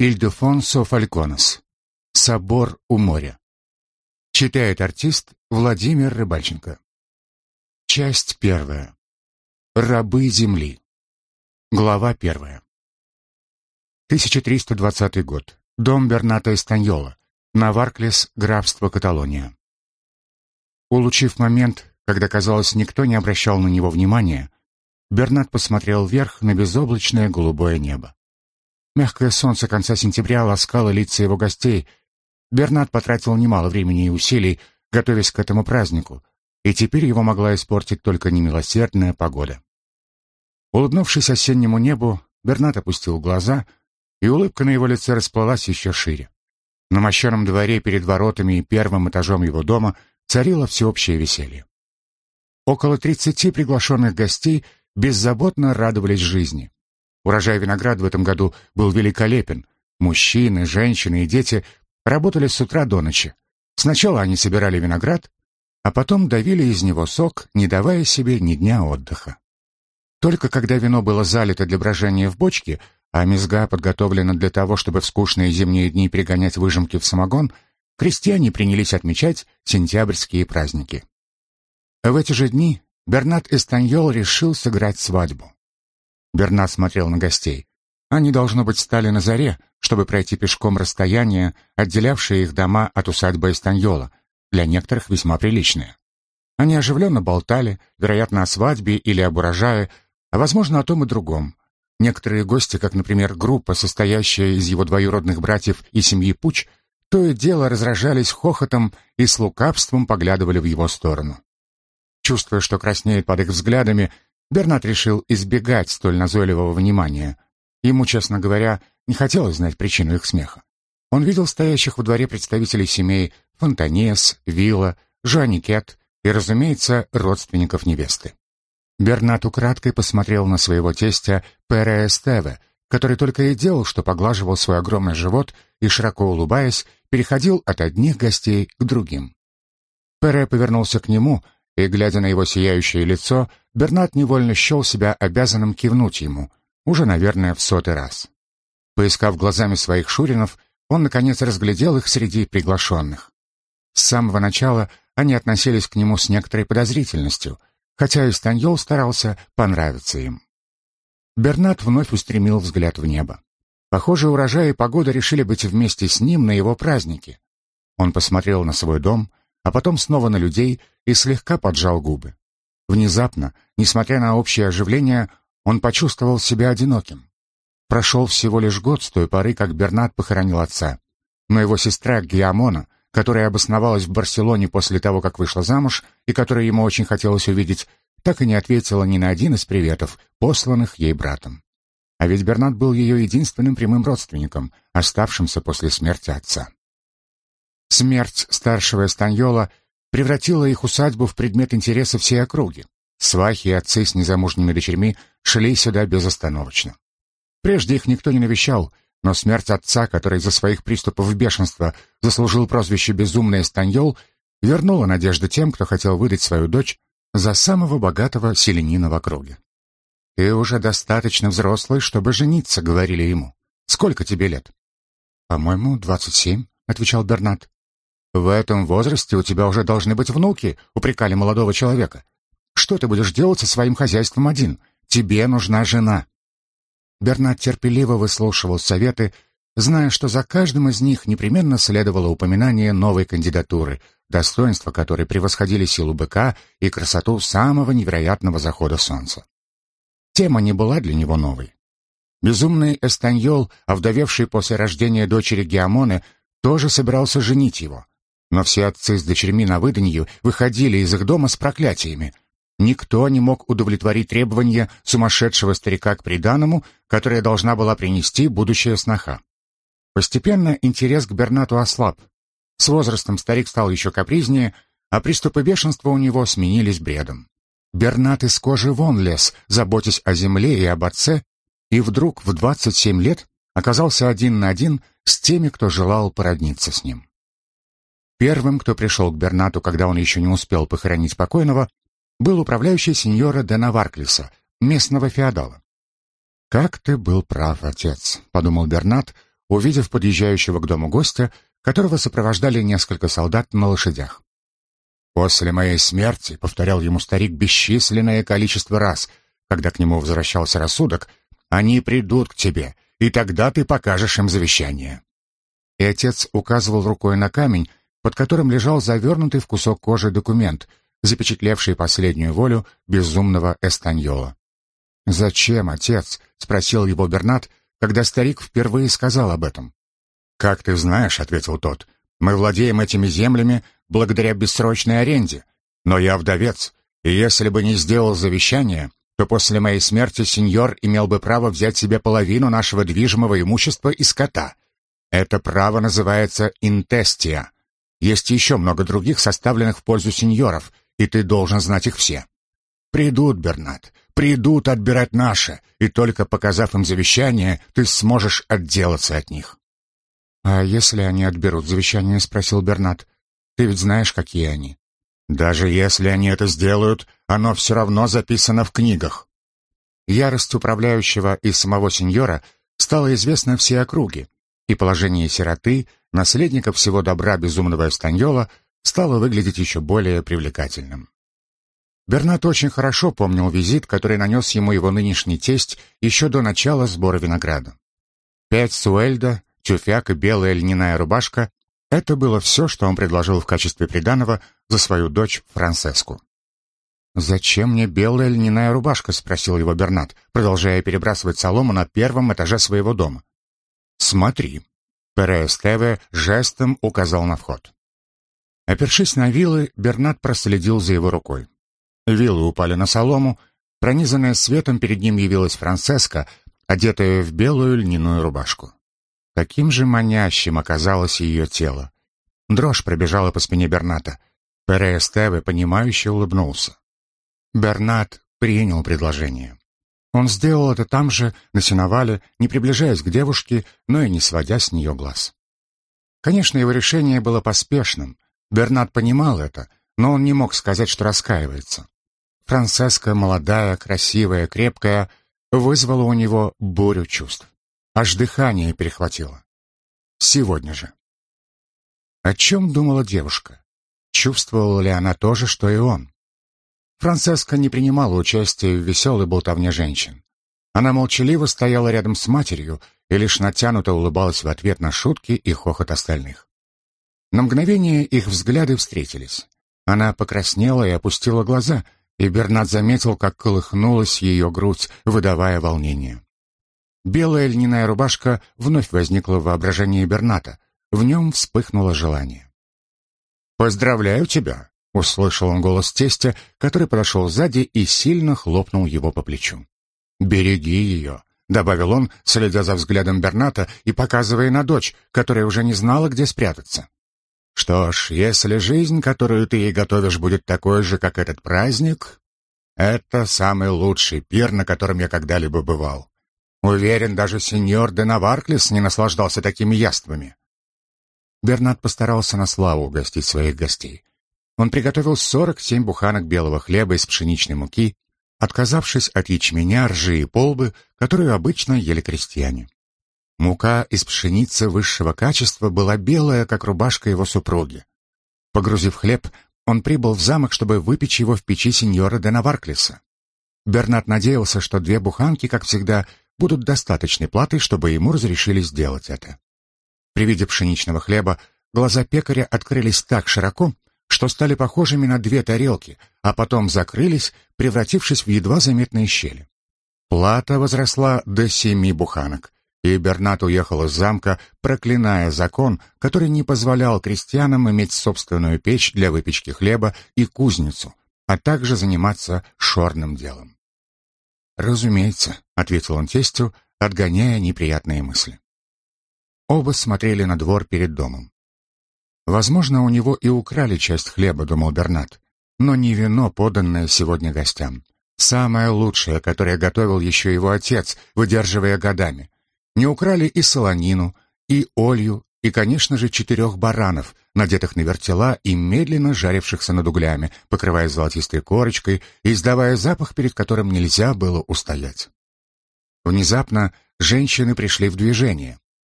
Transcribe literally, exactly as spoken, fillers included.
Ильдефонсо Фальконес. Собор у моря. Читает артист Владимир Рыбальченко. Часть первая. Рабы земли. Глава первая. тысяча триста двадцатый год. Дом Берната Эстаньола. Наварклес, графство Каталония. Улучив момент, когда, казалось, никто не обращал на него внимания, Бернат посмотрел вверх на безоблачное голубое небо. Мягкое солнце конца сентября ласкало лица его гостей. Бернат потратил немало времени и усилий, готовясь к этому празднику, и теперь его могла испортить только немилосердная погода. Улыбнувшись осеннему небу, Бернат опустил глаза, и улыбка на его лице расплылась еще шире. На мощеном дворе перед воротами и первым этажом его дома царило всеобщее веселье. Около тридцати приглашенных гостей беззаботно радовались жизни. Урожай винограда в этом году был великолепен. Мужчины, женщины и дети работали с утра до ночи. Сначала они собирали виноград, а потом давили из него сок, не давая себе ни дня отдыха. Только когда вино было залито для брожения в бочки, а мезга подготовлена для того, чтобы в скучные зимние дни перегонять выжимки в самогон, крестьяне принялись отмечать сентябрьские праздники. В эти же дни Бернат Эстаньол решил сыграть свадьбу. Бернат смотрел на гостей. Они, должно быть, стали на заре, чтобы пройти пешком расстояние, отделявшее их дома от усадьбы Эстаньола, для некоторых весьма приличное. Они оживленно болтали, вероятно, о свадьбе или об урожае, а, возможно, о том и другом. Некоторые гости, как, например, группа, состоящая из его двоюродных братьев и семьи Пуч, то и дело разражались хохотом и с лукавством поглядывали в его сторону. Чувствуя, что краснеет под их взглядами, Бернат решил избегать столь назойливого внимания. Ему, честно говоря, не хотелось знать причину их смеха. Он видел стоящих во дворе представителей семей Фонтаньес, Вилла, Жуаникет и, разумеется, родственников невесты. Бернат украдкой посмотрел на своего тестя Пере Эстеве, который только и делал, что поглаживал свой огромный живот и, широко улыбаясь, переходил от одних гостей к другим. Пере повернулся к нему, и, глядя на его сияющее лицо, Бернат невольно счел себя обязанным кивнуть ему, уже, наверное, в сотый раз. Поискав глазами своих шуринов, он, наконец, разглядел их среди приглашенных. С самого начала они относились к нему с некоторой подозрительностью, хотя Эстаньол старался понравиться им. Бернат вновь устремил взгляд в небо. Похоже, урожай и погода решили быть вместе с ним на его празднике. Он посмотрел на свой дом, а потом снова на людей и слегка поджал губы. Внезапно, несмотря на общее оживление, он почувствовал себя одиноким. Прошел всего лишь год с той поры, как Бернат похоронил отца. Но его сестра Гиамона, которая обосновалась в Барселоне после того, как вышла замуж, и которую ему очень хотелось увидеть, так и не ответила ни на один из приветов, посланных ей братом. А ведь Бернат был ее единственным прямым родственником, оставшимся после смерти отца. Смерть старшего Эстаньола превратила их усадьбу в предмет интереса всей округи. Свахи и отцы с незамужними дочерьми шли сюда безостановочно. Прежде их никто не навещал, но смерть отца, который из-за своих приступов бешенства заслужил прозвище «Безумный Эстаньол», вернула надежды тем, кто хотел выдать свою дочь за самого богатого селянина в округе. «Ты уже достаточно взрослый, чтобы жениться», — говорили ему. «Сколько тебе лет?» «По-моему, двадцать семь», — отвечал Бернат. «В этом возрасте у тебя уже должны быть внуки», — упрекали молодого человека. «Что ты будешь делать со своим хозяйством один? Тебе нужна жена». Бернат терпеливо выслушивал советы, зная, что за каждым из них непременно следовало упоминание новой кандидатуры, достоинства которой превосходили силу быка и красоту самого невероятного захода солнца. Тема не была для него новой. Безумный Эстаньол, овдовевший после рождения дочери Гиамоны, тоже собирался женить его. Но все отцы с дочерьми на выданье выходили из их дома с проклятиями. Никто не мог удовлетворить требования сумасшедшего старика к приданому, которое должна была принести будущая сноха. Постепенно интерес к Бернату ослаб. С возрастом старик стал еще капризнее, а приступы бешенства у него сменились бредом. Бернат из кожи вон лез, заботясь о земле и об отце, и вдруг в двадцать семь лет оказался один на один с теми, кто желал породниться с ним. Первым, кто пришел к Бернату, когда он еще не успел похоронить покойного, был управляющий сеньора де Наварклеса, местного феодала. «Как ты был прав, отец», — подумал Бернат, увидев подъезжающего к дому гостя, которого сопровождали несколько солдат на лошадях. «После моей смерти», — повторял ему старик бесчисленное количество раз, когда к нему возвращался рассудок, «они придут к тебе, и тогда ты покажешь им завещание». И отец указывал рукой на камень, под которым лежал завернутый в кусок кожи документ, запечатлевший последнюю волю безумного Эстаньола. «Зачем, отец?» — спросил его Бернат, когда старик впервые сказал об этом. «Как ты знаешь», — ответил тот, — «мы владеем этими землями благодаря бессрочной аренде, но я вдовец, и если бы не сделал завещание, то после моей смерти сеньор имел бы право взять себе половину нашего движимого имущества и скота. Это право называется интестия. Есть еще много других, составленных в пользу сеньоров, и ты должен знать их все. Придут, Бернат, придут отбирать наше, и только показав им завещание, ты сможешь отделаться от них». «А если они отберут завещание?» — спросил Бернат. «Ты ведь знаешь, какие они». «Даже если они это сделают, оно все равно записано в книгах». Ярость управляющего и самого сеньора стала известна всей округе, и положение сироты, наследника всего добра безумного Эстаньола, стало выглядеть еще более привлекательным. Бернат очень хорошо помнил визит, который нанес ему его нынешний тесть еще до начала сбора винограда. Пять суэльдо, тюфяк и белая льняная рубашка — это было все, что он предложил в качестве приданого за свою дочь Франсеску. «Зачем мне белая льняная рубашка?» — спросил его Бернат, продолжая перебрасывать солому на первом этаже своего дома. «Смотри». Пере Эстеве жестом указал на вход. Опершись на вилы, Бернат проследил за его рукой. Вилы упали на солому, пронизанная светом перед ним явилась Франсеска, одетая в белую льняную рубашку. Каким же манящим оказалось ее тело. Дрожь пробежала по спине Берната. Пере Эстеве, понимающе улыбнулся. Бернат принял предложение. Он сделал это там же, на сеновале, не приближаясь к девушке, но и не сводя с нее глаз. Конечно, его решение было поспешным. Бернат понимал это, но он не мог сказать, что раскаивается. Франсеска, молодая, красивая, крепкая, вызвала у него бурю чувств. Аж дыхание перехватило. Сегодня же. О чем думала девушка? Чувствовала ли она то же, что и он? Франсеска не принимала участия в веселой болтовне женщин. Она молчаливо стояла рядом с матерью и лишь натянуто улыбалась в ответ на шутки и хохот остальных. На мгновение их взгляды встретились. Она покраснела и опустила глаза, и Бернат заметил, как колыхнулась ее грудь, выдавая волнение. Белая льняная рубашка вновь возникла в воображении Берната. В нем вспыхнуло желание. «Поздравляю тебя!» — услышал он голос тестя, который подошел сзади и сильно хлопнул его по плечу. «Береги ее!» — добавил он, следя за взглядом Берната и показывая на дочь, которая уже не знала, где спрятаться. «Что ж, если жизнь, которую ты ей готовишь, будет такой же, как этот праздник, это самый лучший пир, на котором я когда-либо бывал. Уверен, даже сеньор де Наварклис не наслаждался такими яствами». Бернат постарался на славу угостить своих гостей. Он приготовил сорок семь буханок белого хлеба из пшеничной муки, отказавшись от ячменя, ржи и полбы, которую обычно ели крестьяне. Мука из пшеницы высшего качества была белая, как рубашка его супруги. Погрузив хлеб, он прибыл в замок, чтобы выпечь его в печи сеньора де Наварклиса. Бернат надеялся, что две буханки, как всегда, будут достаточной платой, чтобы ему разрешили сделать это. При виде пшеничного хлеба глаза пекаря открылись так широко, что стали похожими на две тарелки, а потом закрылись, превратившись в едва заметные щели. Плата возросла до семи буханок, и Бернат уехал из замка, проклиная закон, который не позволял крестьянам иметь собственную печь для выпечки хлеба и кузницу, а также заниматься шорным делом. «Разумеется», — ответил он тестю, отгоняя неприятные мысли. Оба смотрели на двор перед домом. Возможно, у него и украли часть хлеба, думал Бернат, но не вино, поданное сегодня гостям. Самое лучшее, которое готовил еще его отец, выдерживая годами. Не украли и солонину, и олью, и, конечно же, четырех баранов, надетых на вертела и медленно жарившихся над углями, покрываясь золотистой корочкой и издавая запах, перед которым нельзя было устоять. Внезапно женщины пришли в движение.